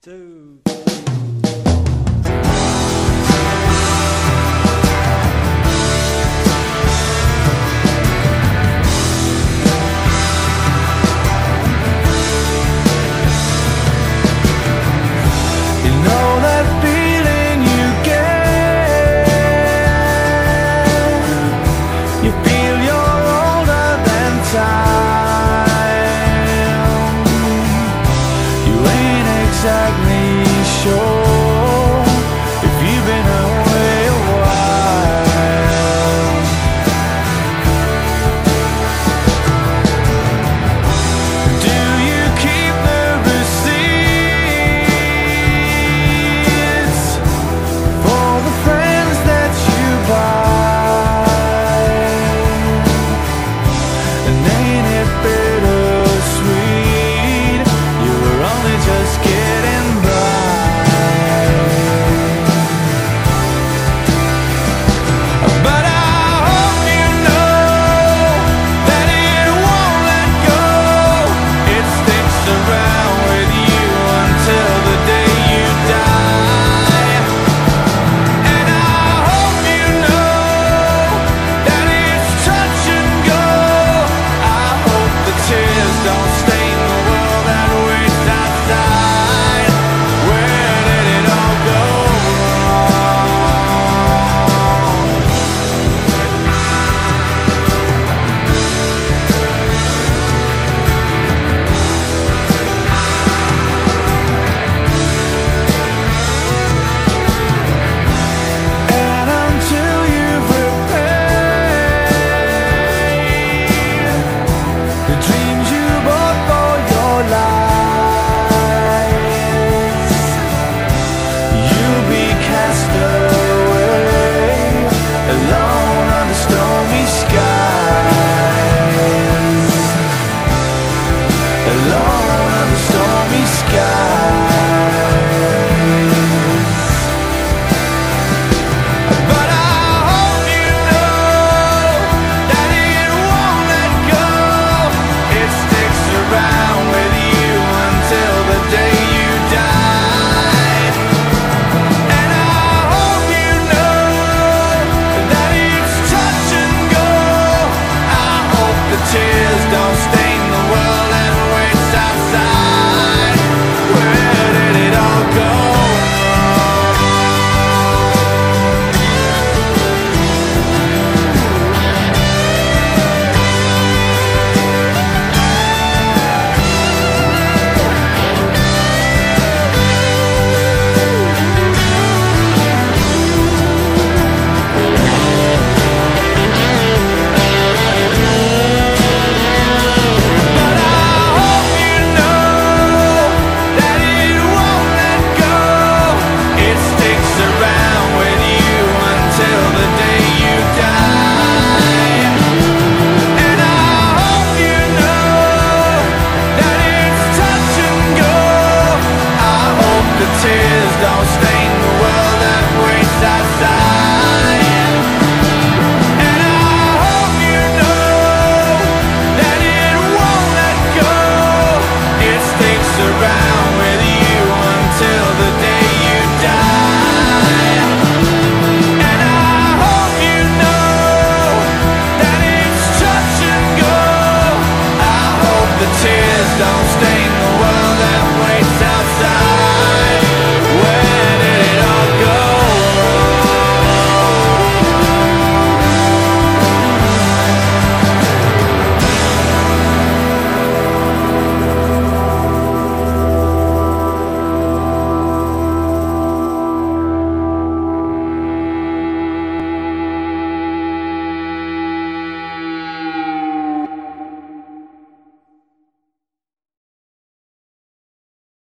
2, exactly sure if you've been away a while. Do you keep the receipts for the friends that you buy? And ain't it bittersweet? You were only just getting by. But I hope you know that it won't let go. It sticks around with you until the day you die. And I hope you know that it's touch and go. I hope the tears don't stain the world that waits outside. Where did it all go wrong? And until you've repaid the dreams you bought for your lives, you'll be cast away alone under stormy skies. Alone under stormy skies. But I hope you know that it won't let go. It sticks around with you until the day you die. And I hope you know that it's touch and go. I hope the tears don't stain the world that waits outside. Where did it all go wrong? But I hope you know that it won't let go. It sticks around with you until the day you die. And I hope you know that it's touch and go. I hope the tears don't stay